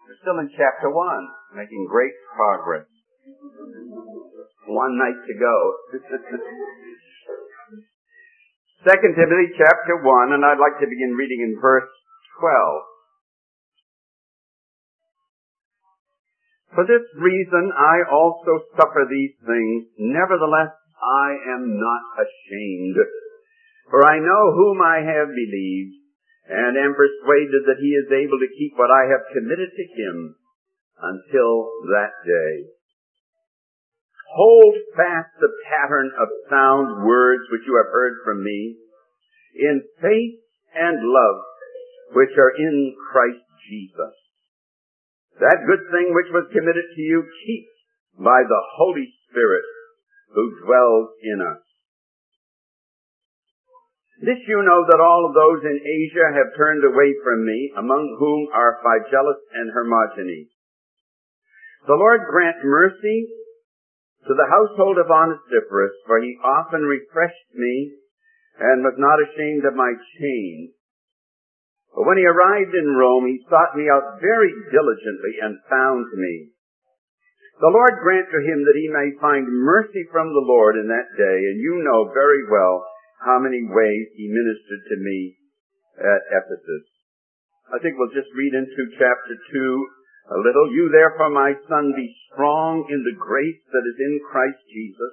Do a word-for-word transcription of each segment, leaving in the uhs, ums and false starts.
We're still in chapter one, making great progress. One night to go. Second Timothy chapter one, and I'd like to begin reading in verse twelve. For this reason I also suffer these things, nevertheless I am not ashamed. For I know whom I have believed, and am persuaded that he is able to keep what I have committed to him until that day. Hold fast the pattern of sound words which you have heard from me, in faith and love which are in Christ Jesus. That good thing which was committed to you, keep by the Holy Spirit who dwells in us. This you know, that all of those in Asia have turned away from me, among whom are Phygelus and Hermogenes. The Lord grant mercy to the household of Onesiphorus, for he often refreshed me and was not ashamed of my chains. But when he arrived in Rome, he sought me out very diligently and found me. The Lord grant to him that he may find mercy from the Lord in that day, and you know very well how many ways he ministered to me at Ephesus. I think we'll just read into chapter two a little. You therefore, my son, be strong in the grace that is in Christ Jesus.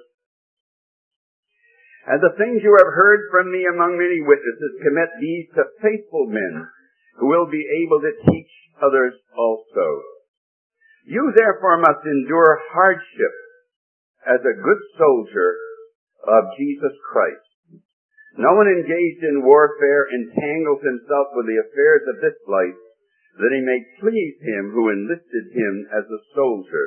And the things you have heard from me among many witnesses, commit these to faithful men who will be able to teach others also. You therefore must endure hardship as a good soldier of Jesus Christ. No one engaged in warfare entangles himself with the affairs of this life, that he may please him who enlisted him as a soldier.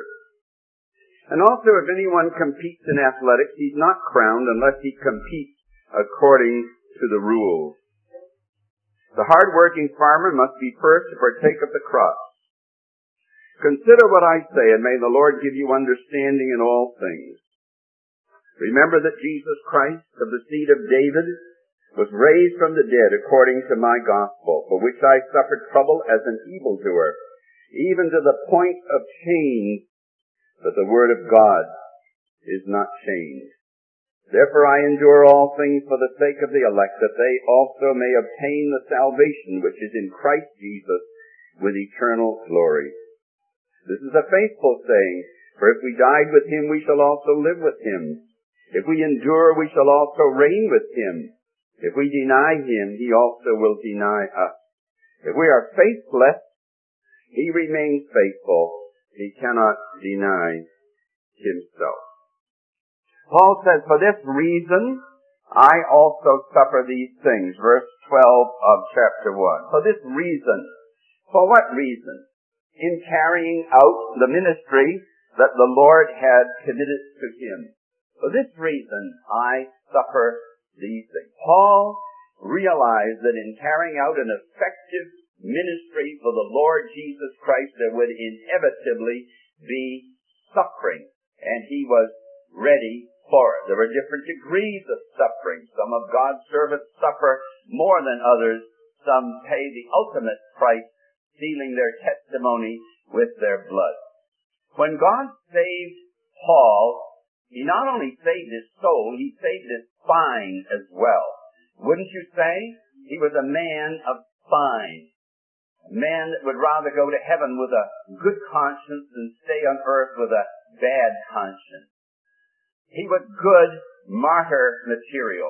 And also, if anyone competes in athletics, he's not crowned unless he competes according to the rules. The hard-working farmer must be first to partake of the crop. Consider what I say, and may the Lord give you understanding in all things. Remember that Jesus Christ, of the seed of David, was raised from the dead according to my gospel, for which I suffered trouble as an evildoer, even to the point of change, but the word of God is not changed. Therefore I endure all things for the sake of the elect, that they also may obtain the salvation which is in Christ Jesus with eternal glory. This is a faithful saying, for if we died with him, we shall also live with him. If we endure, we shall also reign with him. If we deny him, he also will deny us. If we are faithless, he remains faithful. He cannot deny himself. Paul says, for this reason, I also suffer these things. Verse twelve of chapter one. For this reason. For what reason? In carrying out the ministry that the Lord had committed to him. For this reason, I suffer these things. Paul realized that in carrying out an effective ministry for the Lord Jesus Christ, there would inevitably be suffering, and he was ready for it. There were different degrees of suffering. Some of God's servants suffer more than others. Some pay the ultimate price, sealing their testimony with their blood. When God saved Paul, he not only saved his soul, he saved his spine as well. Wouldn't you say? He was a man of spine. A man that would rather go to heaven with a good conscience than stay on earth with a bad conscience. He was good martyr material.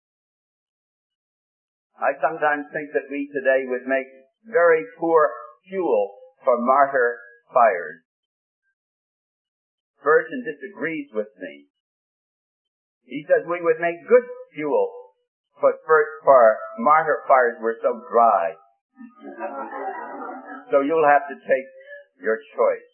I sometimes think that we today would make very poor fuel for martyr fires. Spurgeon disagrees with me. He says we would make good fuel for, for martyr fires. We're so dry. So you'll have to take your choice.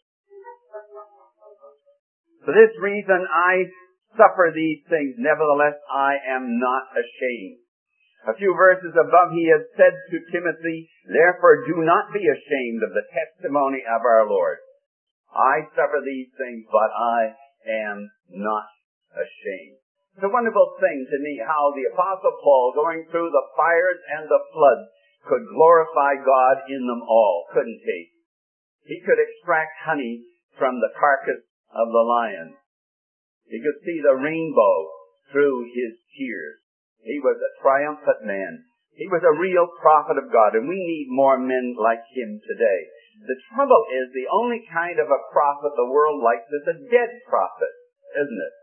For this reason I suffer these things. Nevertheless, I am not ashamed. A few verses above, he has said to Timothy, therefore do not be ashamed of the testimony of our Lord. I suffer these things, but I am not ashamed. It's a wonderful thing to me how the Apostle Paul, going through the fires and the floods, could glorify God in them all, couldn't he? He could extract honey from the carcass of the lion. He could see the rainbow through his tears. He was a triumphant man. He was a real prophet of God, and we need more men like him today. The trouble is, the only kind of a prophet the world likes is a dead prophet, isn't it?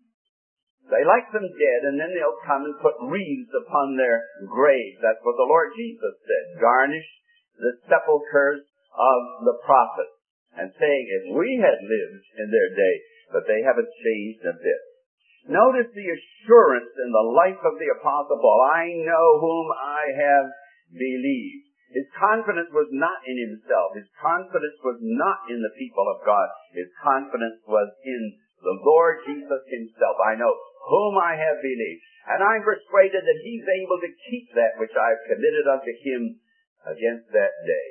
They like them dead, and then they'll come and put wreaths upon their graves. That's what the Lord Jesus said. Garnish the sepulchres of the prophets. And saying, if we had lived in their day, but they haven't changed a bit. Notice the assurance in the life of the Apostle Paul. I know whom I have believed. His confidence was not in himself. His confidence was not in the people of God. His confidence was in the Lord Jesus himself. I know whom I have believed. And I'm persuaded that he's able to keep that which I've committed unto him against that day.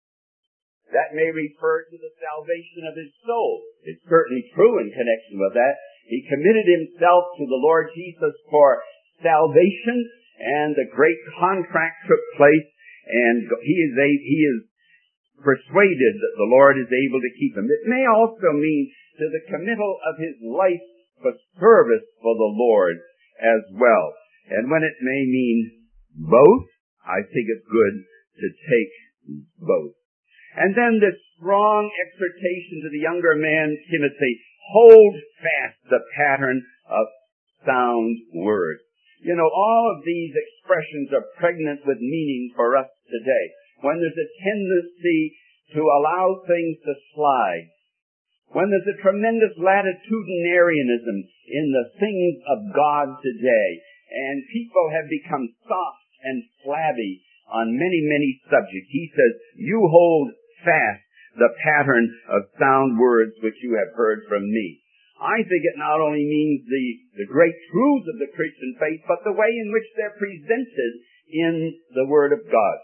That may refer to the salvation of his soul. It's certainly true in connection with that. He committed himself to the Lord Jesus for salvation, and the great contract took place, and he is a, he is persuaded that the Lord is able to keep him. It may also mean to the committal of his life for service for the Lord as well. And when it may mean both, I think it's good to take both. And then this strong exhortation to the younger man, Timothy, hold fast the pattern of sound words. You know, all of these expressions are pregnant with meaning for us today. When there's a tendency to allow things to slide, when there's a tremendous latitudinarianism in the things of God today, and people have become soft and flabby on many, many subjects, he says, you hold fast the pattern of sound words which you have heard from me. I think it not only means the, the great truths of the Christian faith, but the way in which they're presented in the Word of God.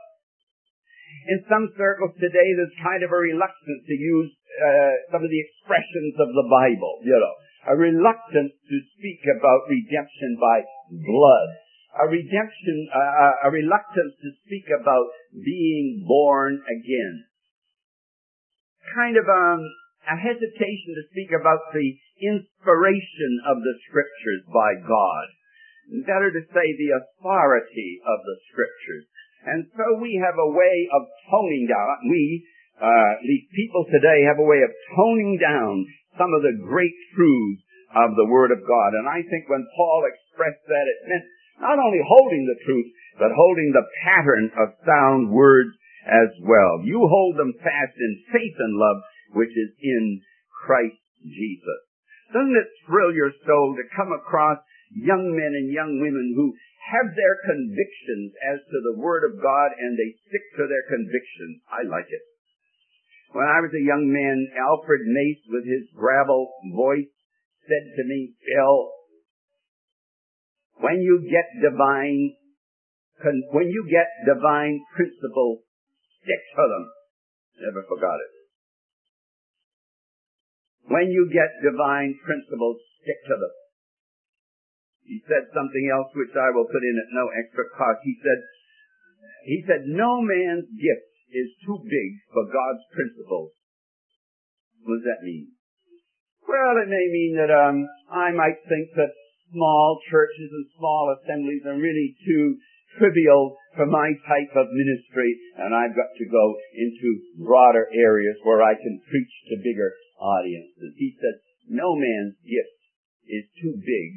In some circles today, there's kind of a reluctance to use uh, some of the expressions of the Bible, you know. A reluctance to speak about redemption by blood. A redemption, uh, a reluctance to speak about being born again. Kind of um, a hesitation to speak about the inspiration of the Scriptures by God. Better to say the authority of the Scriptures. And so we have a way of toning down. We, uh, these people today have a way of toning down some of the great truths of the Word of God. And I think when Paul expressed that, it meant not only holding the truth, but holding the pattern of sound words as well. You hold them fast in faith and love, which is in Christ Jesus. Doesn't it thrill your soul to come across young men and young women who have their convictions as to the Word of God, and they stick to their convictions? I like it. When I was a young man, Alfred Mace, with his gravel voice, said to me, Bill, when you get divine, when you get divine principles, stick to them. Never forgot it. When you get divine principles, stick to them. He said something else which I will put in at no extra cost. He said, he said, no man's gift is too big for God's principles. What does that mean? Well, it may mean that um, I might think that small churches and small assemblies are really too trivial for my type of ministry, and I've got to go into broader areas where I can preach to bigger audiences. He said, no man's gift is too big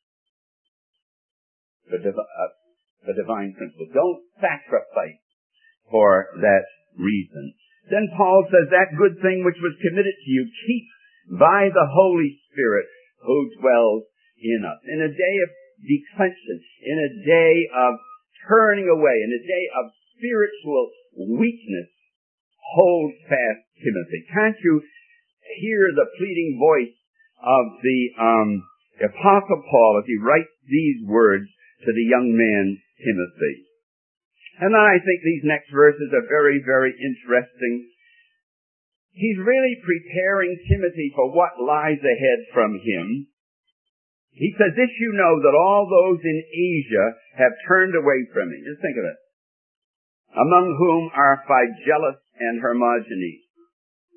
for, div- uh, for divine principle. Don't sacrifice for that reason. Then Paul says, that good thing which was committed to you, keep by the Holy Spirit who dwells in us. In a day of declension, in a day of turning away, in a day of spiritual weakness, hold fast, Timothy. Can't you hear the pleading voice of the um, Apostle Paul as he writes these words to the young man, Timothy? And then I think these next verses are very, very interesting. He's really preparing Timothy for what lies ahead from him. He says, this you know, that all those in Asia have turned away from me. Just think of it. Among whom are Phygellus and Hermogenes.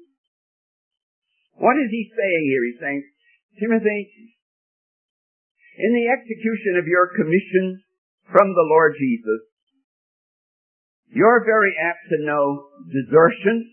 What is he saying here? He's saying, Timothy, in the execution of your commission from the Lord Jesus, you're very apt to know desertion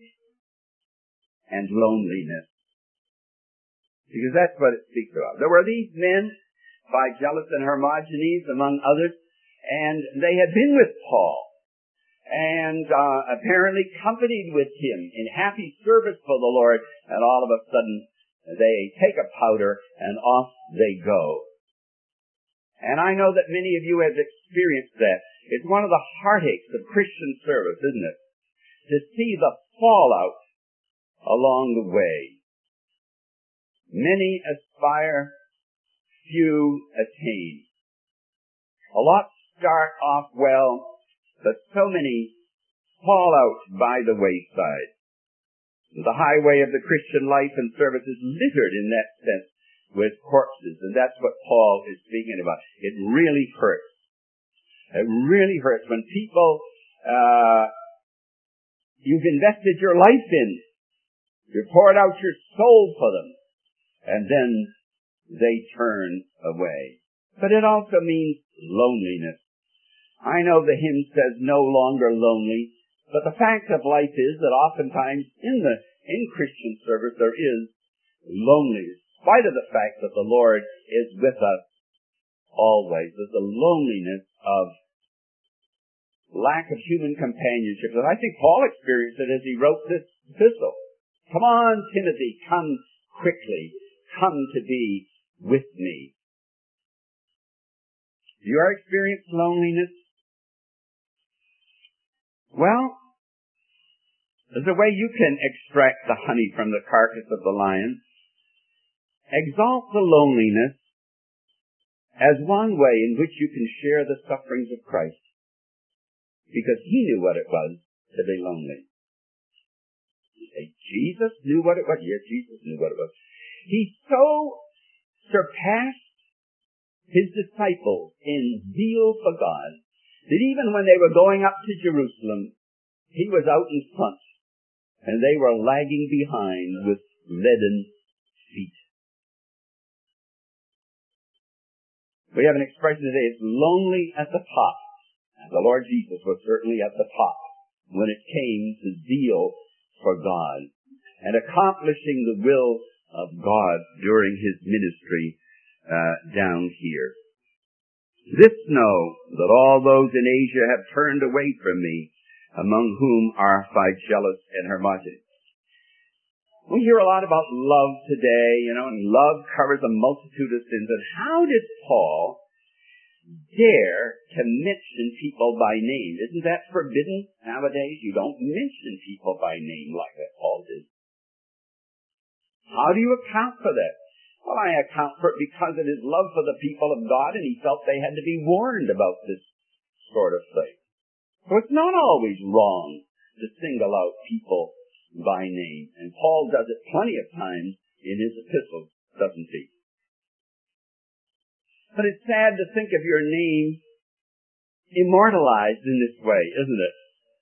and loneliness. Because that's what it speaks about. There were these men, Phygellus and Hermogenes, among others, and they had been with Paul, and uh, apparently companied with him in happy service for the Lord, and all of a sudden they take a powder and off they go. And I know that many of you have experienced that. It's one of the heartaches of Christian service, isn't it? To see the fallout along the way. Many aspire, few attain. A lot start off well, but so many fall out by the wayside. The highway of the Christian life and service is littered in that sense with corpses, and that's what Paul is speaking about. It really hurts. It really hurts when people uh you've invested your life in, you've poured out your soul for them, and then they turn away. But it also means loneliness. I know the hymn says no longer lonely, but the fact of life is that oftentimes in the in Christian service there is loneliness. In spite of the fact that the Lord is with us always, there's a loneliness of lack of human companionship. And I think Paul experienced it as he wrote this epistle. Come on, Timothy, come quickly. Come to be with me. Do you ever experience loneliness? Well, there's a way you can extract the honey from the carcass of the lion. Exalt the loneliness as one way in which you can share the sufferings of Christ. Because he knew what it was to be lonely. You say, Jesus knew what it was? Yes, Jesus knew what it was. He so surpassed his disciples in zeal for God that even when they were going up to Jerusalem, he was out in front and they were lagging behind with leaden feet. We have an expression today, it's lonely at the top. The Lord Jesus was certainly at the top when it came to zeal for God and accomplishing the will of God during his ministry uh, down here. This know that all those in Asia have turned away from me, among whom are Phygellus and Hermogenes. We hear a lot about love today, you know, and love covers a multitude of sins. And how did Paul dare to mention people by name? Isn't that forbidden nowadays? You don't mention people by name like that Paul did. How do you account for that? Well, I account for it because of his love for the people of God, and he felt they had to be warned about this sort of thing. So it's not always wrong to single out people by name. And Paul does it plenty of times in his epistles, doesn't he? But it's sad to think of your name immortalized in this way, isn't it?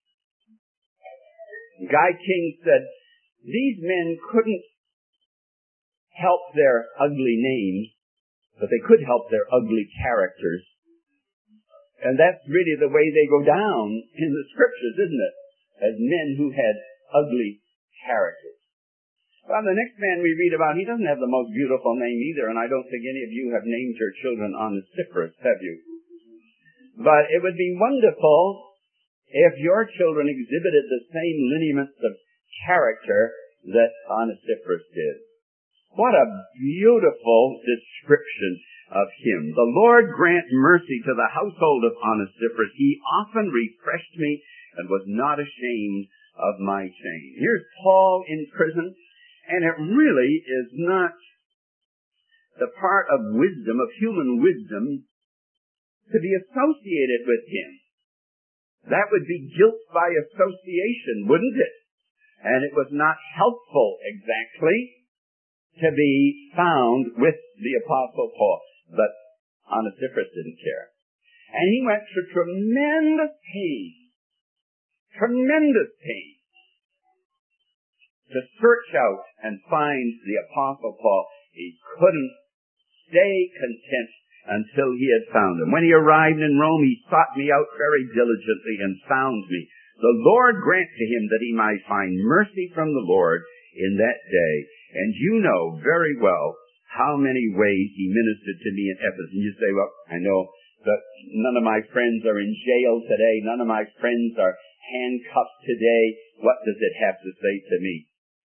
Guy King said, these men couldn't help their ugly names, but they could help their ugly characters. And that's really the way they go down in the scriptures, isn't it? As men who had ugly characters. Well, the next man we read about, he doesn't have the most beautiful name either, and I don't think any of you have named your children Onesiphorus, have you? But it would be wonderful if your children exhibited the same lineaments of character that Onesiphorus did. What a beautiful description of him. The Lord grant mercy to the household of Onesiphorus. He often refreshed me and was not ashamed of my shame. Here's Paul in prison, and it really is not the part of wisdom, of human wisdom, to be associated with him. That would be guilt by association, wouldn't it? And it was not helpful exactly to be found with the Apostle Paul. But Onesiphorus didn't care. And he went through tremendous pain, tremendous pain, to search out and find the Apostle Paul. He couldn't stay content until he had found him. When he arrived in Rome, he sought me out very diligently and found me. The Lord grant to him that he might find mercy from the Lord in that day. And you know very well how many ways he ministered to me in Ephesus. And you say, well, I know that none of my friends are in jail today. None of my friends are handcuffed today. What does it have to say to me?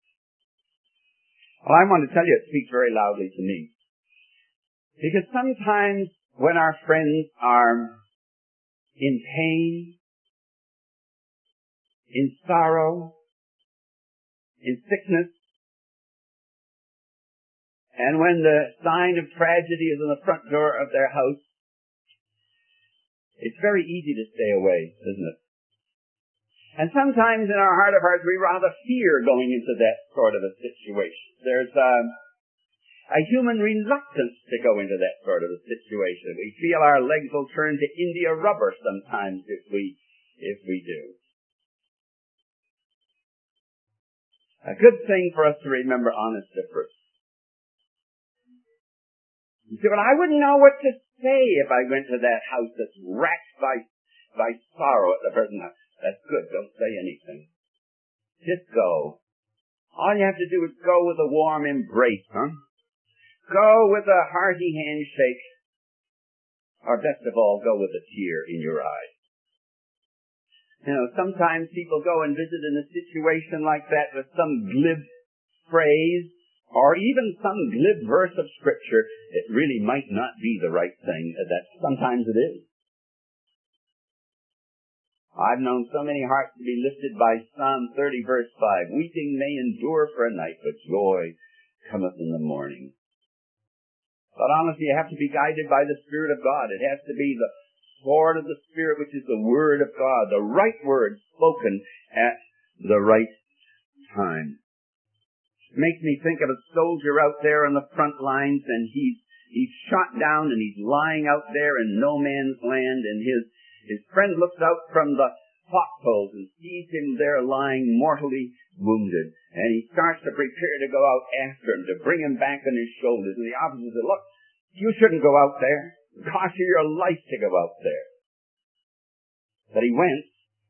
Well, I want to tell you, it speaks very loudly to me. Because sometimes when our friends are in pain, in sorrow, in sickness, and when the sign of tragedy is on the front door of their house, it's very easy to stay away, isn't it? And sometimes in our heart of hearts, we rather fear going into that sort of a situation. There's a, a human reluctance to go into that sort of a situation. We feel our legs will turn to India rubber sometimes if we, if we do. A good thing for us to remember honest difference. You see, but I wouldn't know what to say if I went to that house that's racked by, by sorrow at the present time. That's good. Don't say anything. Just go. All you have to do is go with a warm embrace, huh? Go with a hearty handshake. Or best of all, go with a tear in your eye. You know, sometimes people go and visit in a situation like that with some glib phrase or even some glib verse of Scripture. It really might not be the right thing. That sometimes it is. I've known so many hearts to be lifted by Psalm thirty verse five. Weeping may endure for a night, but joy cometh in the morning. But honestly, you have to be guided by the Spirit of God. It has to be the sword of the Spirit, which is the Word of God, the right word spoken at the right time. It makes me think of a soldier out there on the front lines, and he's he's shot down, and he's lying out there in no man's land, and his His friend looks out from the foxholes and sees him there lying mortally wounded. And he starts to prepare to go out after him, to bring him back on his shoulders. And the officer said, look, you shouldn't go out there. It costs you your life to go out there. But he went.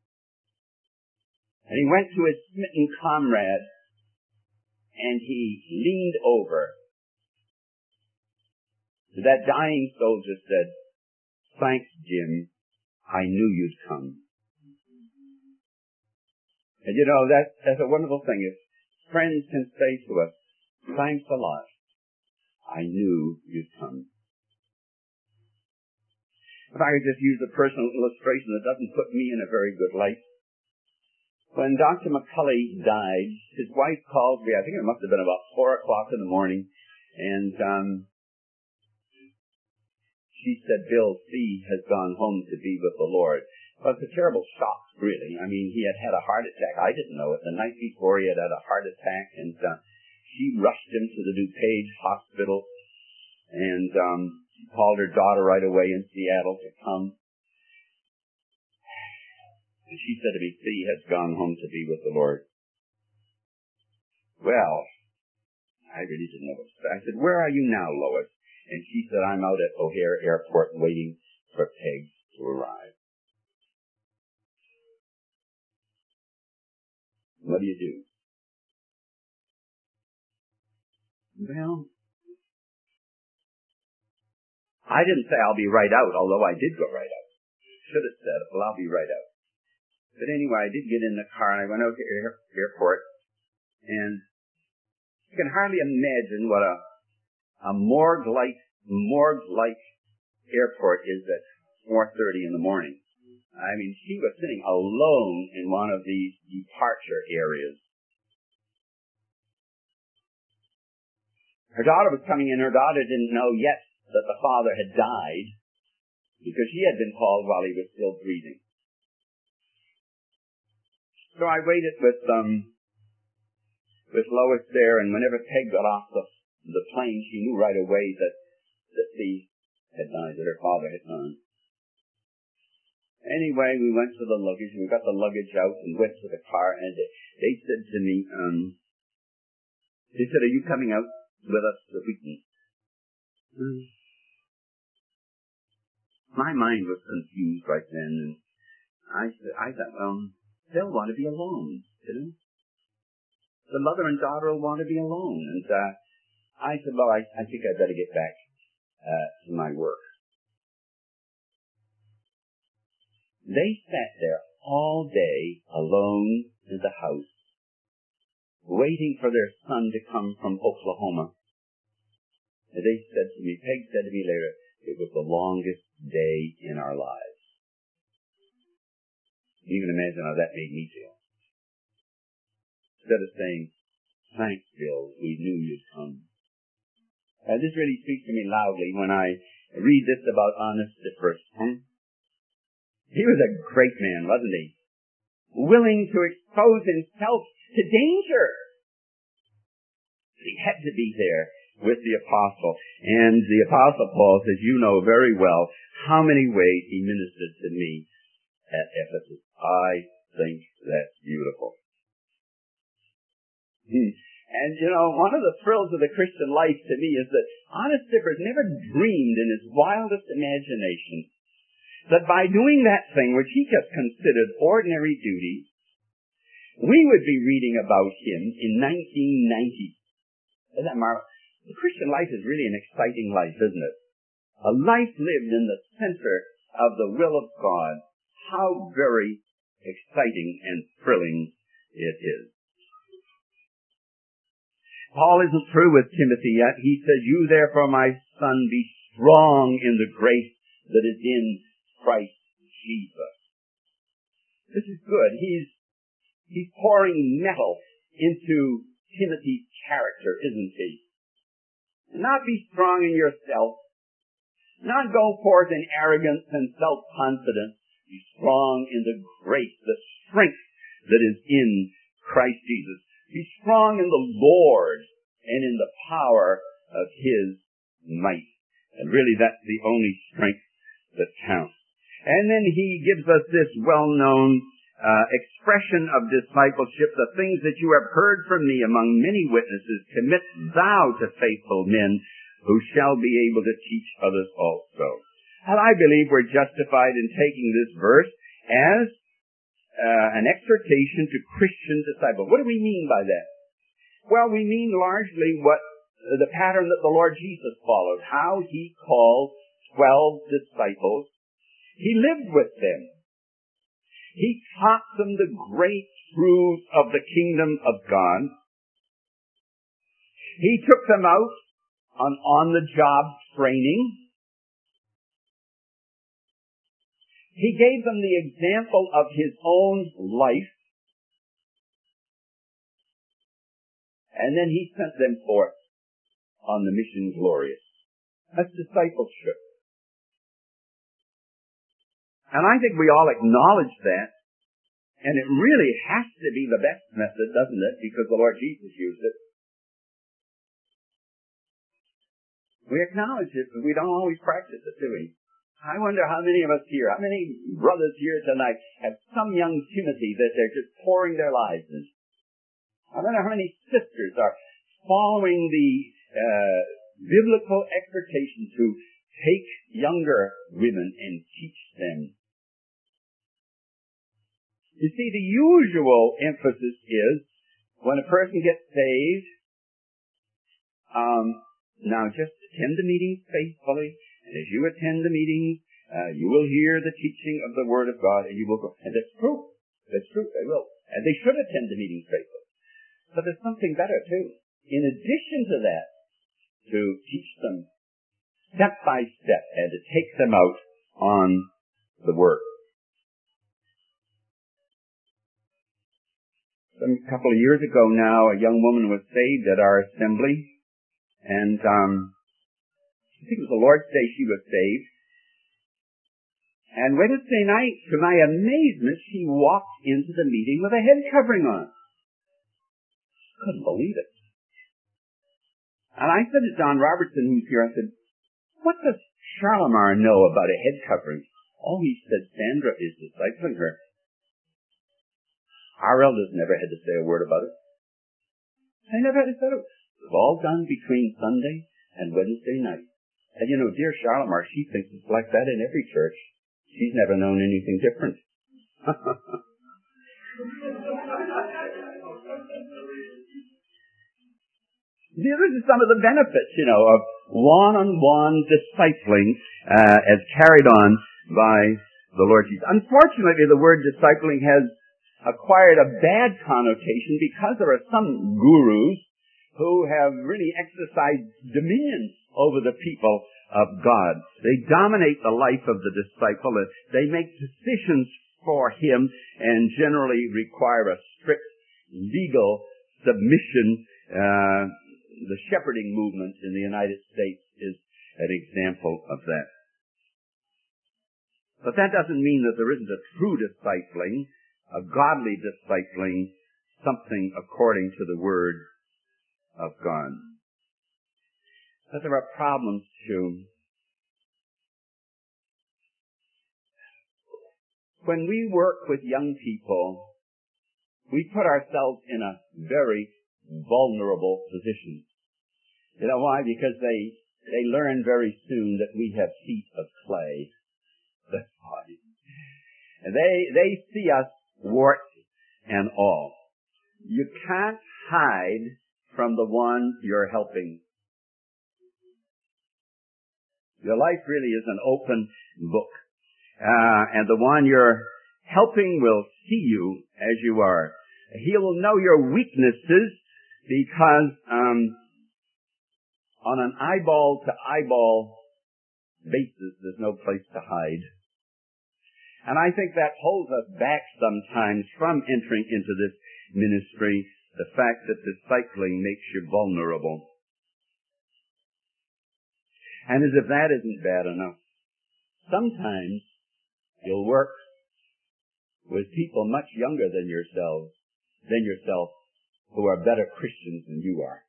And he went to his smitten comrade. And he leaned over to that dying soldier, said, thanks, Jim. I knew you'd come. And you know, that, that's a wonderful thing. If friends can say to us, thanks a lot. I knew you'd come. If I could just use a personal illustration that doesn't put me in a very good light. When Doctor McCulley died, his wife called me, I think it must have been about four o'clock in the morning, and um, she said, Bill C. has gone home to be with the Lord. Well, it's a terrible shock, really. I mean, he had had a heart attack. I didn't know it. The night before, he had had a heart attack, and uh, she rushed him to the DuPage Hospital, and um, she called her daughter right away in Seattle to come. And she said to me, C. has gone home to be with the Lord. Well, I really didn't know what to say. I said, where are you now, Lois? And she said, I'm out at O'Hare Airport waiting for Peg to arrive. What do you do? Well, I didn't say I'll be right out, although I did go right out. Should have said, well, I'll be right out. But anyway, I did get in the car and I went out to air, airport, and you can hardly imagine what a, a morgue-like morgue-like airport is at four thirty in the morning. I mean, she was sitting alone in one of these departure areas. Her daughter was coming in. Her daughter didn't know yet that the father had died because she had been called while he was still breathing. So I waited with um with Lois there, and whenever Peg got off the the plane, she knew right away that that the had died, that her father had gone. Anyway, we went to the luggage, and we got the luggage out and went to the car, and they, they said to me, um, They said, are you coming out with us so we can... Hmm. My mind was confused right then, and I said, I thought, well, they'll want to be alone, you know? The mother and daughter will want to be alone. And uh, I said, well, I, I think I'd better get back uh, to my work. They sat there all day alone in the house, waiting for their son to come from Oklahoma. And they said to me, Peg said to me later, it was the longest day in our lives. You can imagine how that made me feel. Instead of saying, thanks, Bill, we knew you'd come. Uh, this really speaks to me loudly when I read this about Honest Cyprius. Hmm? He was a great man, wasn't he? Willing to expose himself to danger. He had to be there with the apostle. And the apostle Paul says, you know very well how many ways he ministered to me at Ephesus. I think that's beautiful. Hmm. And, you know, one of the thrills of the Christian life to me is that Honest Cyprius never dreamed in his wildest imagination that by doing that thing which he just considered ordinary duty, we would be reading about him in nineteen ninety. Isn't that marvelous? The Christian life is really an exciting life, isn't it? A life lived in the center of the will of God. How very exciting and thrilling it is. Paul isn't through with Timothy yet. He says, you therefore, my son, be strong in the grace that is in Christ Jesus. This is good. He's, he's pouring metal into Timothy's character, isn't he? Not be strong in yourself. Not go forth in arrogance and self-confidence. Be strong in the grace, the strength that is in Christ Jesus. Be strong in the Lord and in the power of His might. And really that's the only strength that counts. And then he gives us this well-known uh, expression of discipleship. The things that you have heard from me among many witnesses, commit thou to faithful men who shall be able to teach others also. And I believe we're justified in taking this verse as uh, an exhortation to Christian disciples. What do we mean by that? Well, we mean largely what uh, the pattern that the Lord Jesus followed, how he called twelve disciples. He lived with them. He taught them the great truths of the kingdom of God. He took them out on on-the-job training. He gave them the example of his own life. And then he sent them forth on the mission glorious. That's discipleship. And I think we all acknowledge that. And it really has to be the best method, doesn't it? Because the Lord Jesus used it. We acknowledge it, but we don't always practice it, do we? I wonder how many of us here, how many brothers here tonight have some young Timothy that they're just pouring their lives in. I wonder how many sisters are following the uh, biblical exhortation to take younger women and teach them. You see, the usual emphasis is when a person gets saved, um, now just attend the meetings faithfully. And as you attend the meetings, uh, you will hear the teaching of the Word of God, and you will go. And that's true. That's true. They will. And they should attend the meetings faithfully. But there's something better, too. In addition to that, to teach them step by step and to take them out on the Word. Some couple of years ago now, a young woman was saved at our assembly. And um, I think it was the Lord's Day she was saved. And Wednesday night, to my amazement, she walked into the meeting with a head covering on. Couldn't believe it. And I said to John Robertson, who's here, I said, what does Charlemar know about a head covering? Oh, he said, Sandra is discipling her. Our elders never had to say a word about it. They never had to say it. It's all done between Sunday and Wednesday night. And you know, dear Charlotte, she thinks it's like that in every church. She's never known anything different. These are some of the benefits, you know, of one-on-one discipling uh, as carried on by the Lord Jesus. Unfortunately, the word discipling has acquired a bad connotation because there are some gurus who have really exercised dominion over the people of God. They dominate the life of the disciple. They make decisions for him and generally require a strict legal submission. Uh, the shepherding movement in the United States is an example of that. But that doesn't mean that there isn't a true discipling, a godly discipling, something according to the Word of God. But there are problems too. When we work with young people, we put ourselves in a very vulnerable position. You know why? Because they they learn very soon that we have feet of clay. That's why. And they they see us warts and all. You can't hide from the one you're helping. Your life really is an open book. Uh, and the one you're helping will see you as you are. He will know your weaknesses because um, on an eyeball-to-eyeball basis, there's no place to hide. And I think that holds us back sometimes from entering into this ministry, the fact that discipling makes you vulnerable. And as if that isn't bad enough, sometimes you'll work with people much younger than yourselves, than yourself, who are better Christians than you are,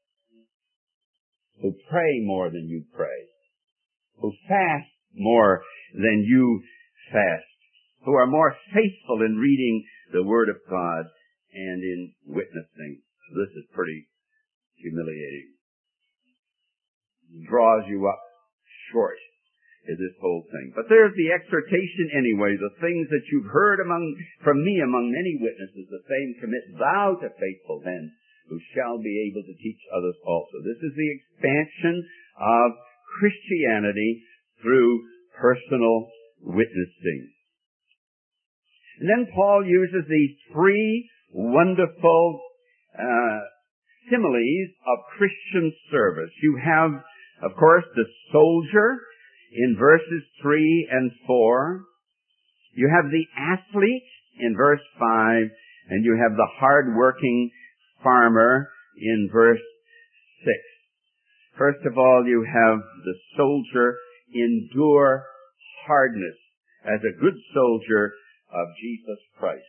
who pray more than you pray, who fast more than you fast, who are more faithful in reading the Word of God and in witnessing. This is pretty humiliating. It draws you up short in this whole thing. But there's the exhortation anyway, the things that you've heard among from me among many witnesses, the same commit thou to faithful men who shall be able to teach others also. This is the expansion of Christianity through personal witnessing. And then Paul uses these three wonderful uh, similes of Christian service. You have, of course, the soldier in verses three and four. You have the athlete in verse five, and you have the hard-working farmer in verse six. First of all, you have the soldier endure hardness as a good soldier of Jesus Christ.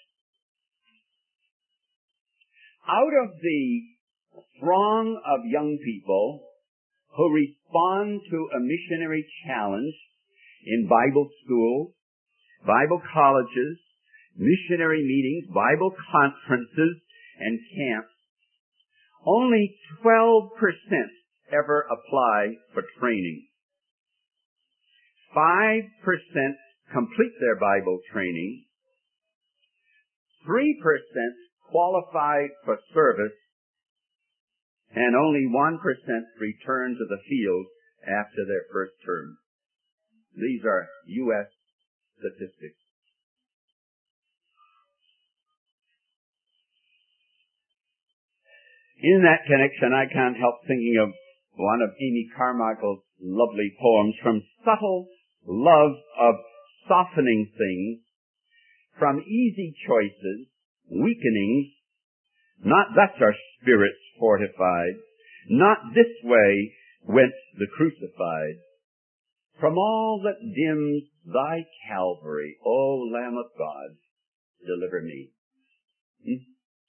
Out of the throng of young people who respond to a missionary challenge in Bible schools, Bible colleges, missionary meetings, Bible conferences, and camps, only twelve percent ever apply for training. five percent complete their Bible training. three percent qualify for service, and only one percent return to the field after their first term. These are U S statistics. In that connection, I can't help thinking of one of Amy Carmichael's lovely poems, From Subtle Love of Softening Things, from easy choices, weakenings, not thus are spirits fortified, not this way went the crucified. From all that dims thy Calvary, O Lamb of God, deliver me. Hmm?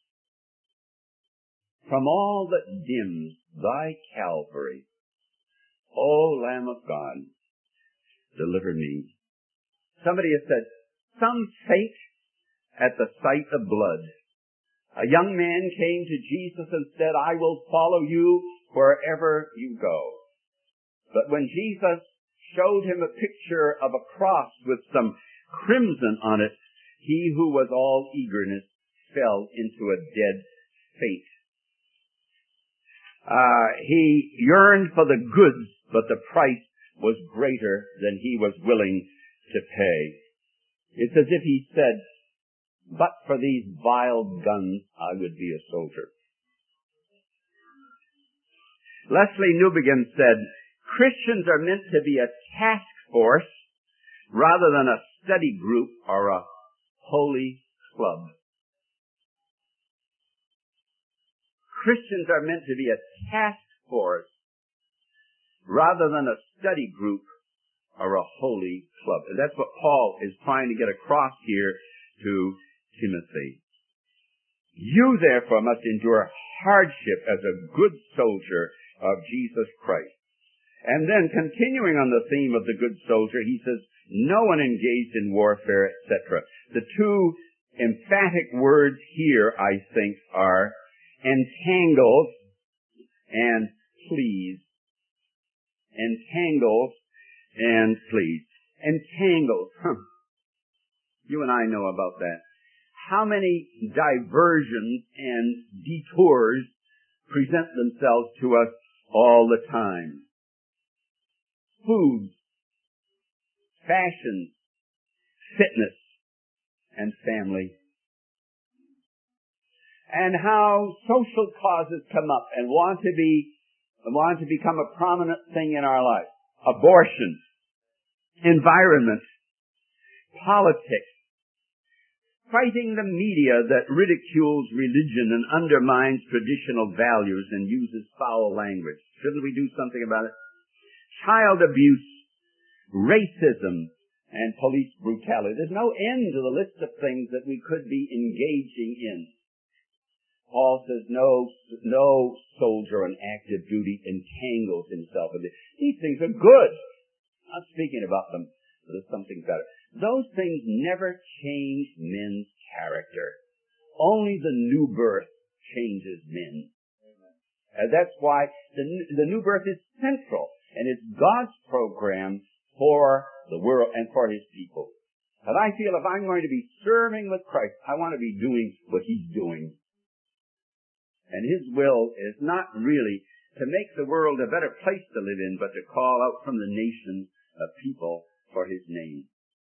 From all that dims thy Calvary, O Lamb of God, deliver me. Somebody has said, some faint at the sight of blood, A young man came to Jesus and said, I will follow you wherever you go. But when Jesus showed him a picture of a cross with some crimson on it, he who was all eagerness fell into a dead faint. Uh, he yearned for the goods, but the price was greater than he was willing to pay. It's as if he said, but for these vile guns, I would be a soldier. Leslie Newbegin said, Christians are meant to be a task force rather than a study group or a holy club. Christians are meant to be a task force rather than a study group or a holy club. And that's what Paul is trying to get across here to Timothy. You therefore must endure hardship as a good soldier of Jesus Christ. And then continuing on the theme of the good soldier, he says, no one engaged in warfare, et cetera. The two emphatic words here, I think, are entangles and please. Entangles and please. Entangles. Huh. You and I know about that. How many diversions and detours present themselves to us all the time? Foods, fashions, fitness, and family. And how social causes come up and want to be, want to become a prominent thing in our life. Abortion, environment, politics, fighting the media that ridicules religion and undermines traditional values and uses foul language. Shouldn't we do something about it? Child abuse, racism, and police brutality. There's no end to the list of things that we could be engaging in. Paul says no, no soldier on active duty entangles himself in this. These things are good. I'm not speaking about them, but there's something better. Those things never change men's character. Only the new birth changes men. And that's why the, the new birth is central. And it's God's program for the world and for His people. And I feel if I'm going to be serving with Christ, I want to be doing what He's doing. And His will is not really to make the world a better place to live in, but to call out from the nations a people for His name.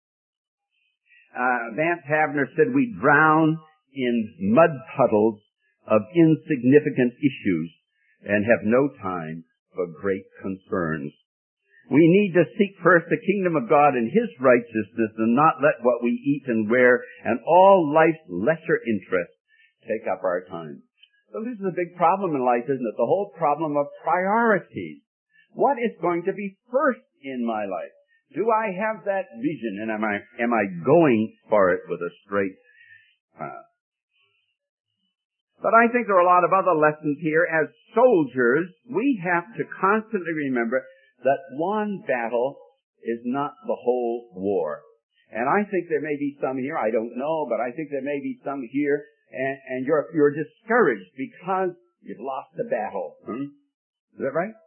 Uh, Vance Havner said we drown in mud puddles of insignificant issues and have no time for great concerns. We need to seek first the kingdom of God and His righteousness and not let what we eat and wear and all life's lesser interests take up our time. So this is a big problem in life, isn't it? The whole problem of priorities. What is going to be first in my life? Do I have that vision and am I, am I going for it with a straight path? But I think there are a lot of other lessons here. As soldiers, we have to constantly remember that one battle is not the whole war. And I think there may be some here, I don't know, but I think there may be some here, and, and you're, you're discouraged because you've lost the battle. Hmm? Is that right?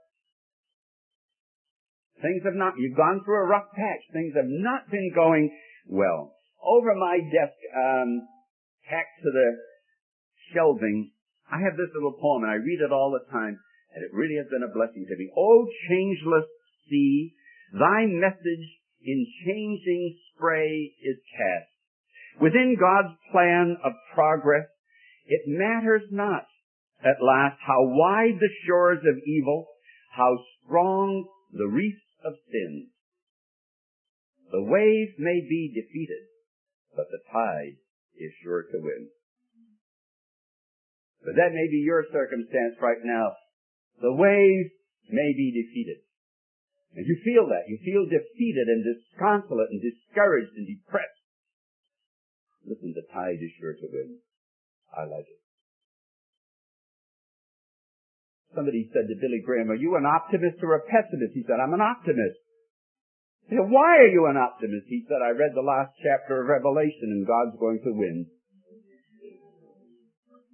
Things have not, you've gone through a rough patch. Things have not been going well. Over my desk, um, tacked to the shelving, I have this little poem and I read it all the time and it really has been a blessing to me. O changeless sea, thy message in changing spray is cast. Within God's plan of progress, it matters not at last how wide the shores of evil, how strong the reefs of sin. The wave may be defeated, but the tide is sure to win. But that may be your circumstance right now. The wave may be defeated. And you feel that. You feel defeated and disconsolate and discouraged and depressed. Listen, the tide is sure to win. I like it. Somebody said to Billy Graham, are you an optimist or a pessimist? He said, I'm an optimist. He said, why are you an optimist? He said, I read the last chapter of Revelation and God's going to win.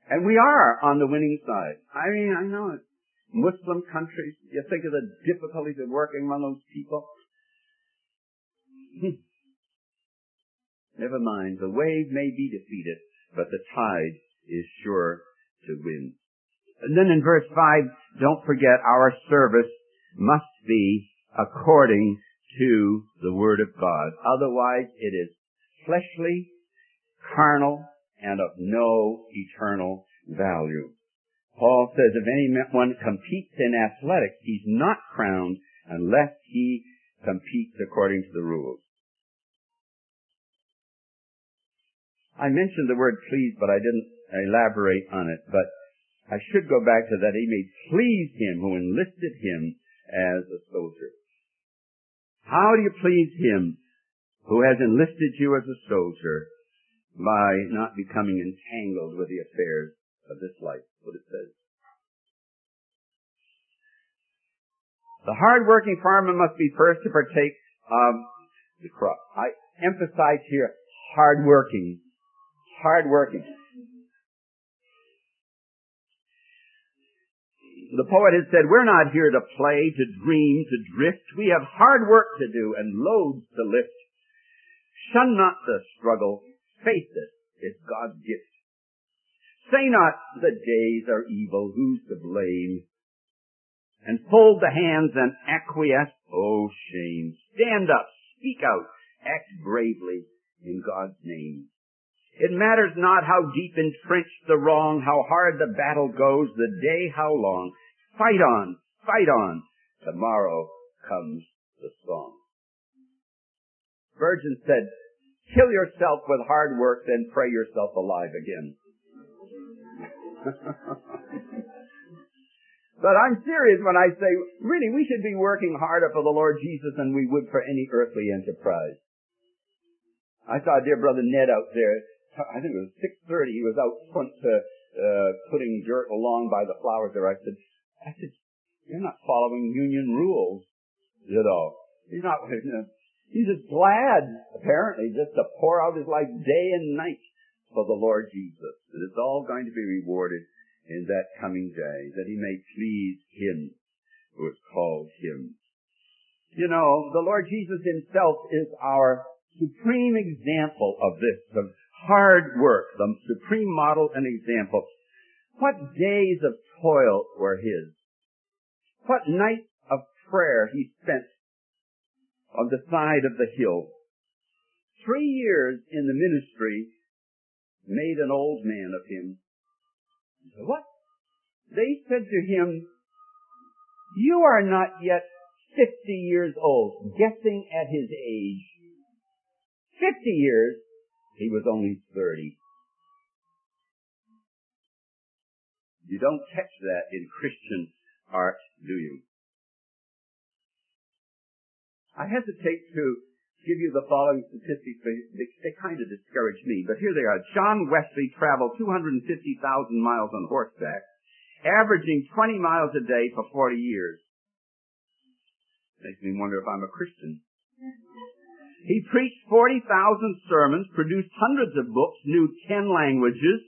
And we are on the winning side. I mean, I know it. Muslim countries, you think of the difficulties of working among those people. Never mind, the wave may be defeated, but the tide is sure to win. And then in verse five, don't forget our service must be according to the Word of God. Otherwise it is fleshly, carnal, and of no eternal value. Paul says if anyone competes in athletics, he's not crowned unless he competes according to the rules. I mentioned the word please, but I didn't elaborate on it. But I should go back to that. He may please him who enlisted him as a soldier. How do you please him who has enlisted you as a soldier? By not becoming entangled with the affairs of this life, what it says. The hard-working farmer must be first to partake of the crop. I emphasize here hard-working. Hard-working. The poet has said, we're not here to play, to dream, to drift. We have hard work to do and loads to lift. Shun not the struggle. Face it, it's God's gift. Say not, the days are evil, who's to blame? And fold the hands and acquiesce, oh shame. Stand up, speak out, act bravely in God's name. It matters not how deep entrenched the wrong, how hard the battle goes, the day how long. Fight on, fight on, tomorrow comes the song. Spurgeon said, kill yourself with hard work, then pray yourself alive again. But I'm serious when I say, really, we should be working harder for the Lord Jesus than we would for any earthly enterprise. I saw dear brother Ned out there, I think it was six thirty, he was out front to, uh, putting dirt along by the flowers there. I said, I said, you're not following union rules, you know. He's not, you know, he's just glad, apparently, just to pour out his life day and night for the Lord Jesus. That it's all going to be rewarded in that coming day, that he may please him who has called him. You know, the Lord Jesus himself is our supreme example of this, of hard work, the supreme model and example. What days of toil were his? What nights of prayer he spent on the side of the hill. Three years in the ministry made an old man of him. What? They said to him, you are not yet fifty years old, guessing at his age. Fifty years, he was only thirty. You don't catch that in Christian art, do you? I hesitate to give you the following statistics. They, they, they kind of discourage me, but here they are. John Wesley traveled two hundred fifty thousand miles on horseback, averaging twenty miles a day for forty years. Makes me wonder if I'm a Christian. He preached forty thousand sermons, produced hundreds of books, knew ten languages.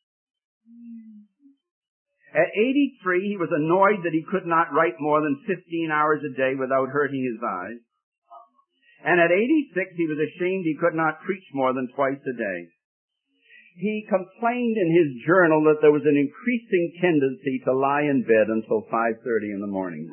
At eighty-three, he was annoyed that he could not write more than fifteen hours a day without hurting his eyes. And at eighty-six, he was ashamed he could not preach more than twice a day. He complained in his journal that there was an increasing tendency to lie in bed until five thirty in the morning.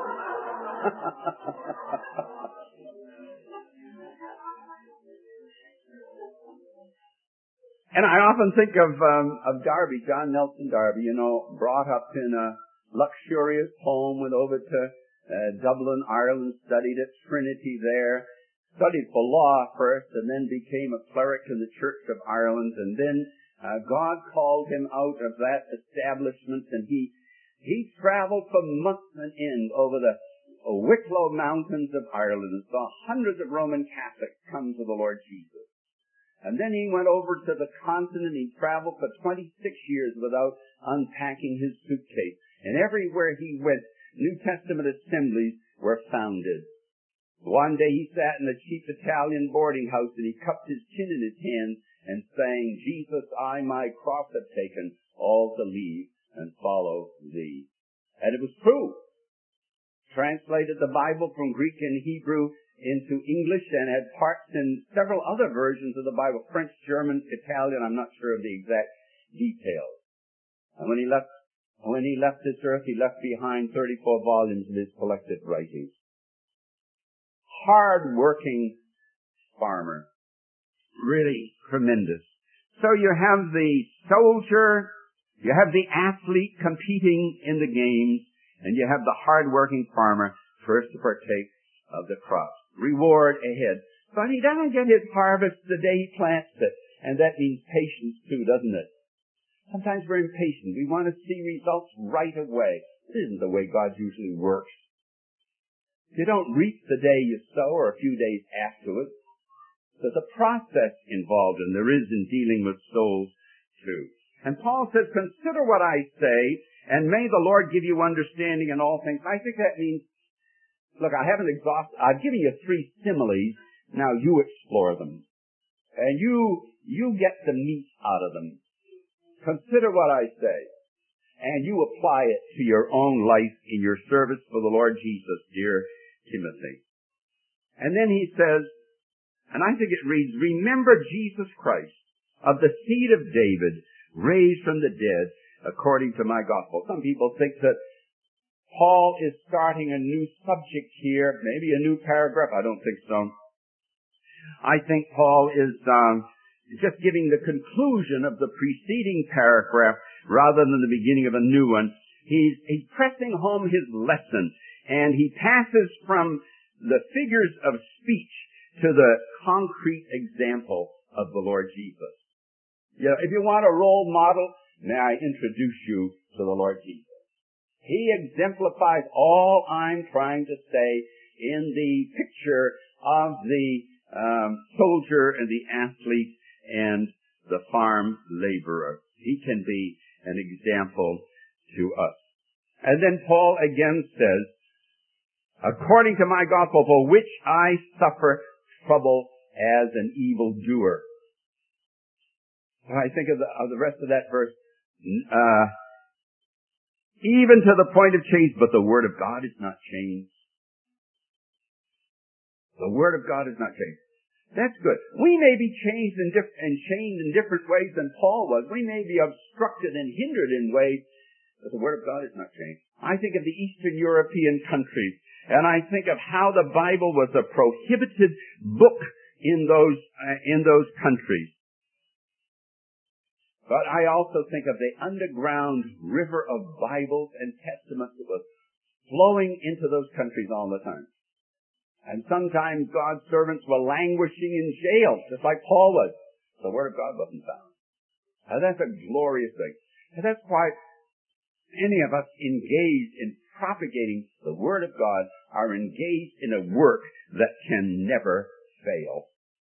And I often think of um, of Darby, John Nelson Darby, you know, brought up in a luxurious home, went over to uh, Dublin, Ireland, studied at Trinity there, studied for law first, and then became a cleric in the Church of Ireland. And then uh, God called him out of that establishment, and he he traveled for months on end over the Wicklow Mountains of Ireland and saw hundreds of Roman Catholics come to the Lord Jesus. And then he went over to the continent. He traveled for twenty-six years without unpacking his suitcase. And everywhere he went, New Testament assemblies were founded. One day he sat in a cheap Italian boarding house and he cupped his chin in his hand and sang, Jesus, I my cross have taken, all to leave and follow thee. And it was true. Translated the Bible from Greek and Hebrew into English and had parts in several other versions of the Bible, French, German, Italian, I'm not sure of the exact details. And when he left, when he left this earth, he left behind thirty-four volumes of his collected writings. Hard-working farmer. Really tremendous. So you have the soldier, you have the athlete competing in the games, and you have the hard-working farmer first to partake of the crops. Reward ahead. But he doesn't get his harvest the day he plants it. And that means patience too, doesn't it? Sometimes we're impatient. We want to see results right away. This isn't the way God usually works. You don't reap the day you sow or a few days afterwards. There's a process involved, and there is in dealing with souls too. And Paul says, consider what I say, and may the Lord give you understanding in all things. I think that means, look, I haven't exhausted, I've given you three similes, now you explore them. And you, you get the meat out of them. Consider what I say, and you apply it to your own life in your service for the Lord Jesus, dear Timothy. And then he says, and I think it reads, remember Jesus Christ, of the seed of David, raised from the dead, according to my gospel. Some people think that Paul is starting a new subject here, maybe a new paragraph. I don't think so. I think Paul is um, just giving the conclusion of the preceding paragraph rather than the beginning of a new one. He's, he's pressing home his lesson, and he passes from the figures of speech to the concrete example of the Lord Jesus. You know, if you want a role model, may I introduce you to the Lord Jesus. He exemplifies all I'm trying to say in the picture of the um, soldier and the athlete and the farm laborer. He can be an example to us. And then Paul again says, according to my gospel, for which I suffer trouble as an evildoer. When I think of the, of the rest of that verse, uh, even to the point of change, but the Word of God is not changed. The Word of God is not changed. That's good. We may be changed in diff- and chained in different ways than Paul was. We may be obstructed and hindered in ways, but the Word of God is not changed. I think of the Eastern European countries, and I think of how the Bible was a prohibited book in those uh, in those countries. But I also think of the underground river of Bibles and Testaments that was flowing into those countries all the time. And sometimes God's servants were languishing in jail, just like Paul was. The Word of God wasn't found. Now that's a glorious thing. And that's why any of us engaged in propagating the Word of God are engaged in a work that can never fail.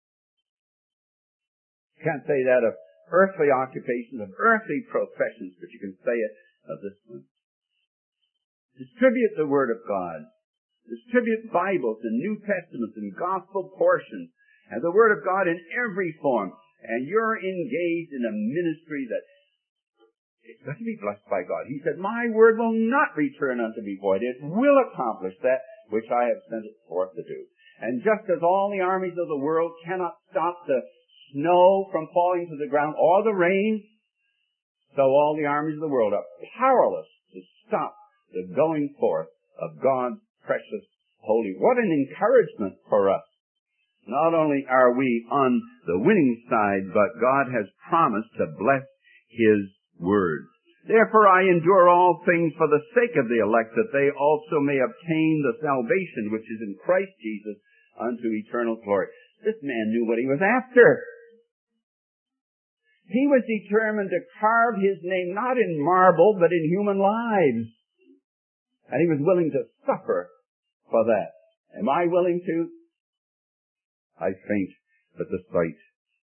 You can't say that of earthly occupations, of earthly professions, but you can say it of this one. Distribute the Word of God. Distribute Bibles and New Testaments and Gospel portions and the Word of God in every form. And you're engaged in a ministry that is going to be blessed by God. He said, my Word will not return unto me void. It will accomplish that which I have sent it forth to do. And just as all the armies of the world cannot stop the snow from falling to the ground or the rain, so all the armies of the world are powerless to stop the going forth of God's precious holy. What an encouragement for us. Not only are we on the winning side, but God has promised to bless His Word. Therefore I endure all things for the sake of the elect, that they also may obtain the salvation which is in Christ Jesus unto eternal glory. This man knew what he was after. He was determined to carve his name not in marble, but in human lives. And he was willing to suffer for that. Am I willing to? I faint at the sight.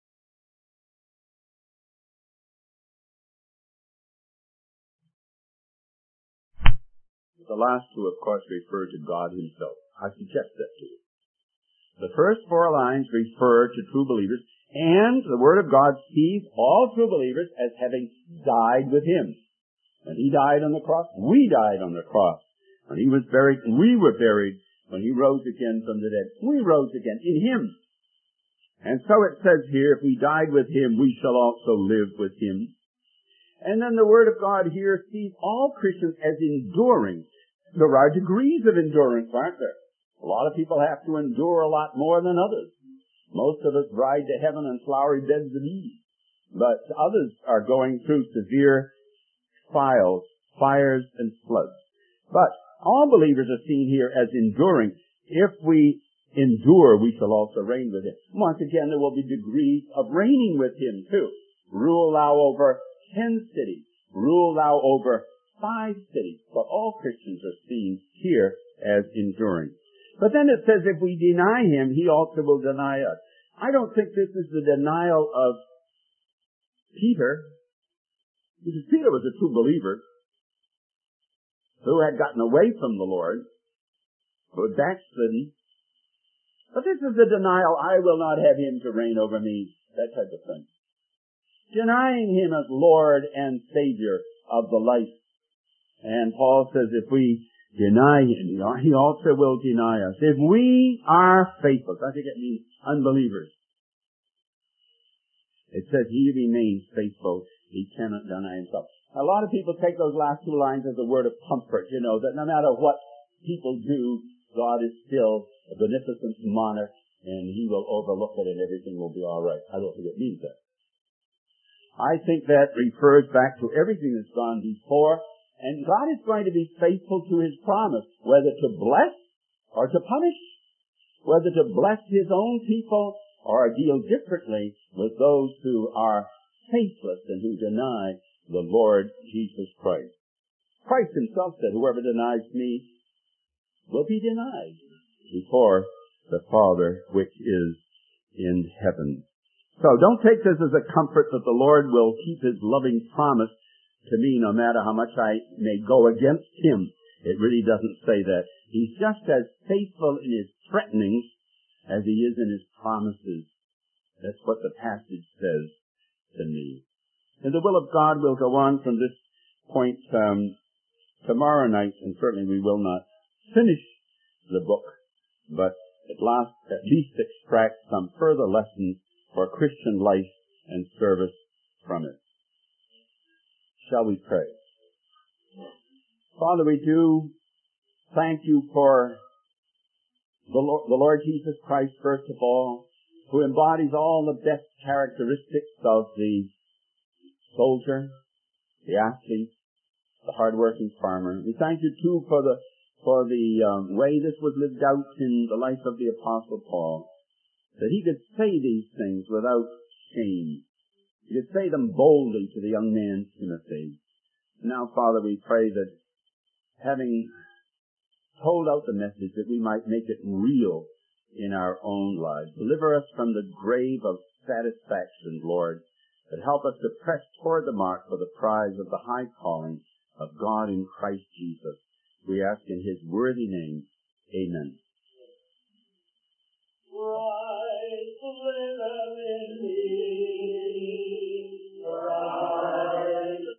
The last two, of course, refer to God Himself. I suggest that to you. The first four lines refer to true believers, And the Word of God sees all true believers as having died with Him. When He died on the cross, we died on the cross. When He was buried, we were buried. When He rose again from the dead, we rose again in Him. And so it says here, if we died with Him, we shall also live with Him. And then the Word of God here sees all Christians as enduring. There are degrees of endurance, aren't there? A lot of people have to endure a lot more than others. Most of us ride to heaven on flowery beds of ease. But others are going through severe trials, fires, and floods. But all believers are seen here as enduring. If we endure, we shall also reign with Him. Once again, there will be degrees of reigning with Him too. Rule thou over ten cities. Rule thou over five cities. But all Christians are seen here as enduring. But then it says if we deny Him, He also will deny us. I don't think this is the denial of Peter. Because Peter was a true believer who had gotten away from the Lord, who had backslidden. But this is the denial, I will not have Him to reign over me, that type of thing. Denying Him as Lord and Savior of the life. And Paul says if we deny Him, He also will deny us. If we are faithful, I think it means unbelievers. It says He remains faithful. He cannot deny Himself. A lot of people take those last two lines as a word of comfort, you know, that no matter what people do, God is still a beneficent monarch and He will overlook it and everything will be all right. I don't think it means that. I think that refers back to everything that's gone before, and God is going to be faithful to His promise, whether to bless or to punish, whether to bless His own people or deal differently with those who are faithless and who deny the Lord Jesus Christ. Christ Himself said, whoever denies me will be denied before the Father which is in heaven. So don't take this as a comfort that the Lord will keep His loving promise to me no matter how much I may go against Him. It really doesn't say that. He's just as faithful in His threatenings as He is in His promises. That's what the passage says to me. And the will of God will go on from this point um, tomorrow night, and certainly we will not finish the book, but at last at least extract some further lessons for Christian life and service from it. Shall we pray? Father, we do thank You for the Lord, the Lord Jesus Christ, first of all, who embodies all the best characteristics of the soldier, the athlete, the hard-working farmer. We thank You too for the for the um, way this was lived out in the life of the Apostle Paul, that he could say these things without shame. He could say them boldly to the young man Timothy. Now, Father, we pray that having told out the message, that we might make it real in our own lives. Deliver us from the grave of satisfaction, Lord, but help us to press toward the mark for the prize of the high calling of God in Christ Jesus. We ask in His worthy name. Amen.